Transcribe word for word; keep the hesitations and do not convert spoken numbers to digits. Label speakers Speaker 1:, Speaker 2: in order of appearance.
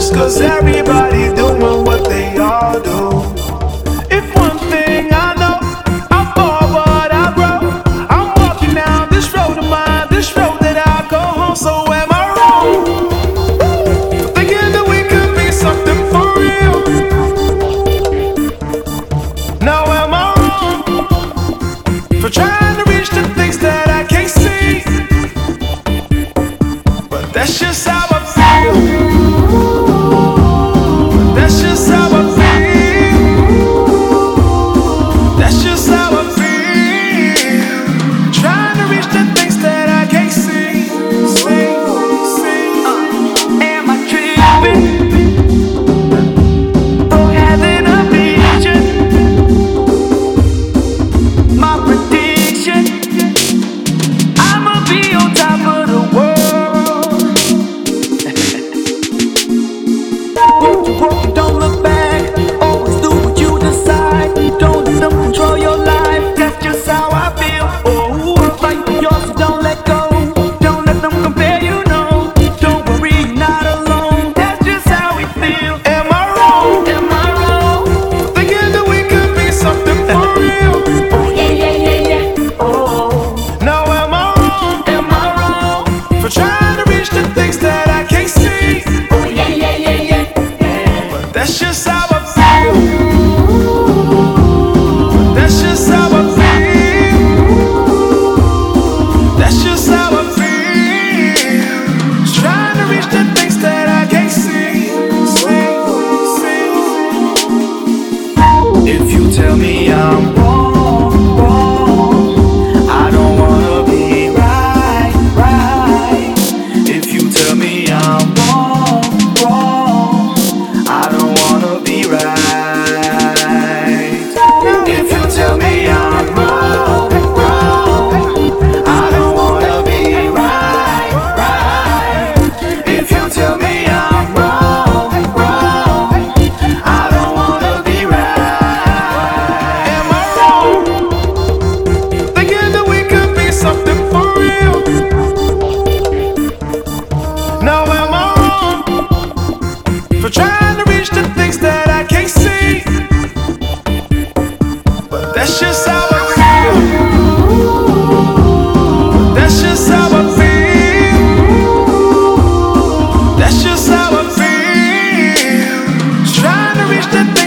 Speaker 1: just cause everybody doing what they all do. If one thing I know, I'm forward, I grow. I'm walking down this road of mine, this road that I go home. So am I wrong for thinking that we could be something for real? Now am I wrong for trying to reach the things that I can't see? But that's just how I feel. That's just how I feel. That's just how I feel. Trying to reach the things that I can't see. See, see. Uh, am I tripping for having a vision? My prediction, I'ma be on top of the world. Walk to walk and don't look back. Always do what you decide. Don't let them control your life. That's just how I feel. Oh, fight for yours, so don't let go. Don't let them compare you, no. Don't worry, you're not alone. That's just how we feel. Am I wrong? Am I wrong? Thinking that we could be something for real. Oh yeah, yeah, yeah, yeah. Oh. Now am I wrong? Am I wrong for trying to reach the things that I can't see? Oh yeah, yeah, yeah, yeah. But that's just how I feel. That's just how I feel. That's just how I feel. Trying to reach the things that I can't see. See, see. If you tell me I'm wrong, wrong, I don't wanna be right, right. If you tell me I'm wrong, wrong, I don't wanna be right. If you tell me I'm wrong, wrong, I don't wanna be right, right. If you tell me I'm wrong, wrong, I don't wanna be right. Am I wrong? Thinking that we could be something for real. Now am I wrong for trying to reach the things that I can't see? But that's just how I feel. That's just how I feel. That's just how I feel. Trying to reach the things